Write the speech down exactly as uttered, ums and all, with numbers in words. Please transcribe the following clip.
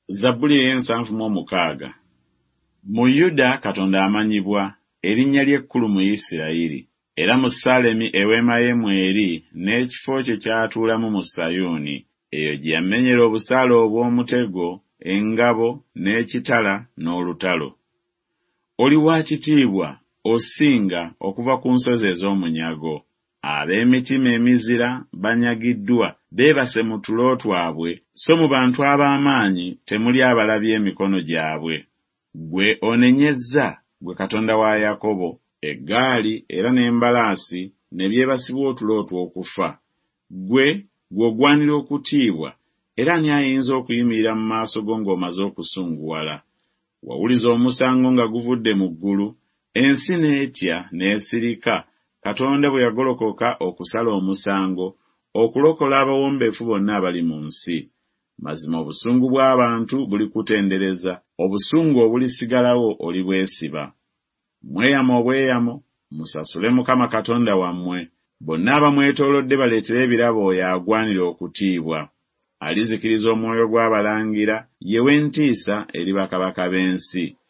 Zabbuli ey'ensanvu mu omukaaga. Mu Yuda Katonda amanyibwa erinnya ly'ekkulu mu Isirayiri, era mu Salemi eweema ye mweri n'ekifo kye kyatuulamu mu Sayuuni. Eyo gye yamenyera obusaale obw'omutego, engabo, n'ekitala n'olutalo. Oli wa kitiibwa osinga okuva ku nsozi ez'omunyago. Ab'emitima emizira banyagiddwa, beebase mu tulo twabwe, so mu bantu ab'amaanyi temuli abalabye emikono gyabwe. Gwe onenyezza, gwe Katonda wa Yakobo, eggaali era n'embalaasi ne byebasibwa otulo otw'okufa. Gwe gw'ogwanira okutiibwa, era ani ayinza okuyimirira mu maaso go ng'omaze okusunguwala? Wawuliza omusango nga guvudde mu ggulu, ensi n'etya n'esirika, Katonda bwe yagolokoka okusala omusango, okulokola abawombeefu bonna abali mu nsi. Mazima obusungu bw'abantu buli kutendereza, obusungu obulisigalawo oli bwesiba. Mweyamo obweyamo, musasule Mukama Katonda wammwe. Bonna abamwetoolodde baleetere ebirabo oyo agwanira okutiibwa. Alizikiriza omwoyo gw'abalangira, ye w'entiisa eri bakabaka b'ensi.